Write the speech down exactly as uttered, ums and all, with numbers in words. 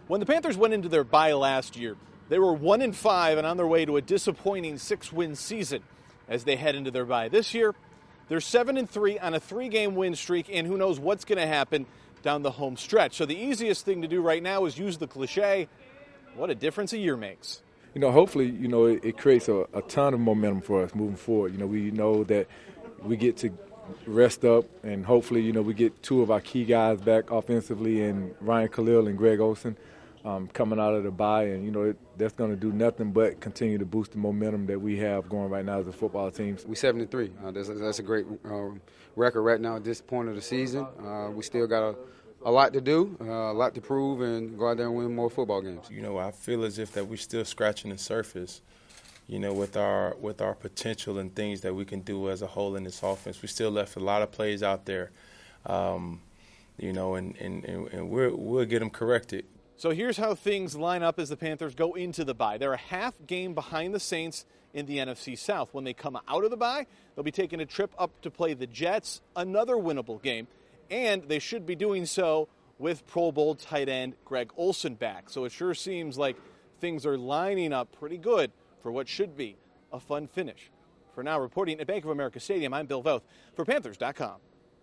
When the Panthers went into their bye last year, they were one and five and on their way to a disappointing six-win season as they head into their bye. This year, they're seven and three on a three-game win streak, and who knows what's going to happen down the home stretch. So the easiest thing to do right now is use the cliche, what a difference a year makes. You know, hopefully, you know, it, it creates a, a ton of momentum for us moving forward. You know, we know that we get to rest up, and hopefully, you know, we get two of our key guys back offensively, and Ryan Khalil and Greg Olsen um, coming out of the bye, and you know it, that's going to do nothing but continue to boost the momentum that we have going right now as a football team. We seven and three. Uh, that's, that's a great uh, record right now at this point of the season. Uh, we still got a, a lot to do, uh, a lot to prove, and go out there and win more football games. You know, I feel as if that we're still scratching the surface. You know, with our with our potential and things that we can do as a whole in this offense, we still left a lot of plays out there. Um, you know, and and, and we're, we'll get them corrected. So here's how things line up as the Panthers go into the bye. They're a half game behind the Saints in the N F C South. When they come out of the bye, they'll be taking a trip up to play the Jets, another winnable game, and they should be doing so with Pro Bowl tight end Greg Olsen back. So it sure seems like things are lining up pretty good for what should be a fun finish. For now, reporting at Bank of America Stadium, I'm Bill Voth for Panthers dot com.